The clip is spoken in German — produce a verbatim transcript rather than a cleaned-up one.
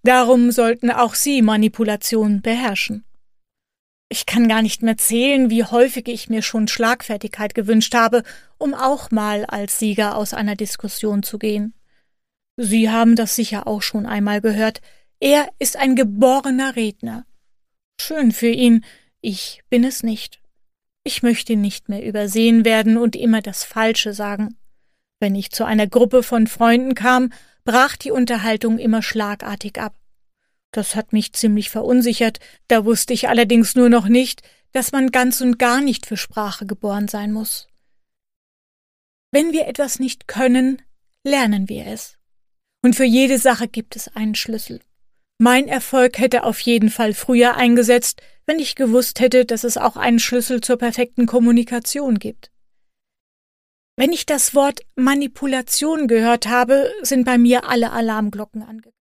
Darum sollten auch Sie Manipulation beherrschen. Ich kann gar nicht mehr zählen, wie häufig ich mir schon Schlagfertigkeit gewünscht habe, um auch mal als Sieger aus einer Diskussion zu gehen. Sie haben das sicher auch schon einmal gehört. Er ist ein geborener Redner. Schön für ihn, ich bin es nicht. Ich möchte nicht mehr übersehen werden und immer das Falsche sagen. Wenn ich zu einer Gruppe von Freunden kam, brach die Unterhaltung immer schlagartig ab. Das hat mich ziemlich verunsichert, da wusste ich allerdings nur noch nicht, dass man ganz und gar nicht für Sprache geboren sein muss. Wenn wir etwas nicht können, lernen wir es. Und für jede Sache gibt es einen Schlüssel. Mein Erfolg hätte auf jeden Fall früher eingesetzt, wenn ich gewusst hätte, dass es auch einen Schlüssel zur perfekten Kommunikation gibt. Wenn ich das Wort Manipulation gehört habe, sind bei mir alle Alarmglocken angegangen.